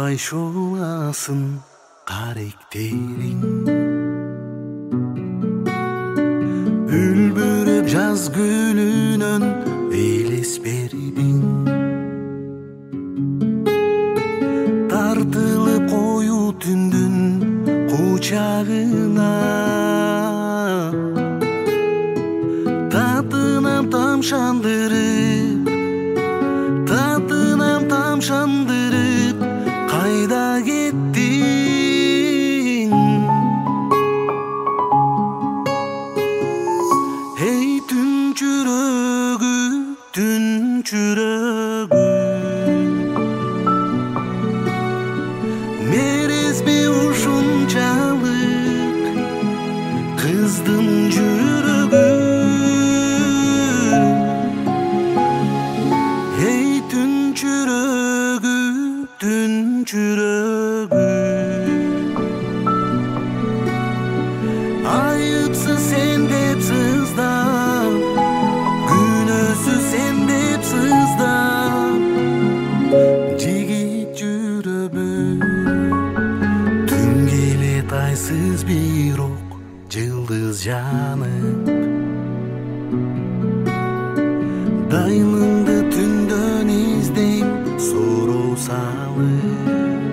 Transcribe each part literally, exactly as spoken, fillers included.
кайшоласын каректериң. Үлбүрөп жаз гүлүнөн элес бердиң. Тартылып кою түндүн кучагына, татынам тамшандырып, татынам тамшандырып, кайда кеттиң? Эй түн жүрөгү, түн жүрөгү, мерезби ушунчалык кыздын жүрөгү. Эй түн жүрөгү, түн жүрөгү, айыпсыз сен деп сыздап, күнөөсүз сен деп сыздап, жигит жүрөбү. Түн келет айсыз бирок жылдыз жанып, дайныңды түндөн издейм суроо салып.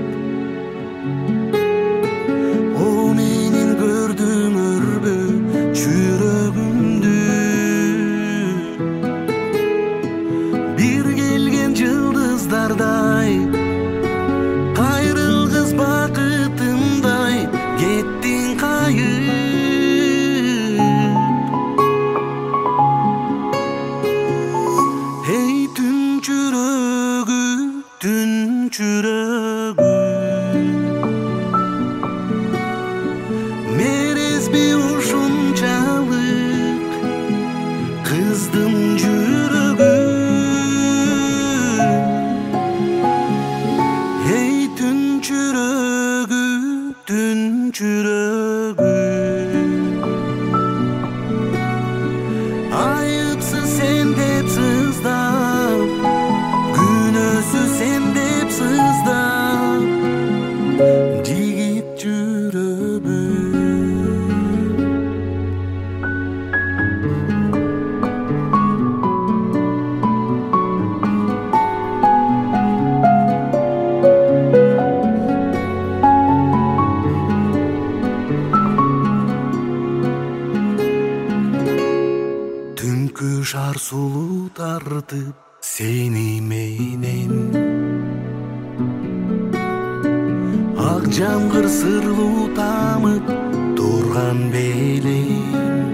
О менин көрдүң өрбү жүрөгүмдү, бир келген жылдыздардай, кайрылгыс бакытымдай кеттиң кайып. Эй түн жүрөгү, түн жүрөгү, мерезби ушунчалык кыздын жүрөгү. Эй түн жүрөгү, түн жүрөгү, айыпсыз сен деп сыздап, күнөөсүз сен деп сыздап, жигит жүрөбү. Түнкү шар сулуу тартып сени менен, ак жамгыр сырлуу тамып турган белем.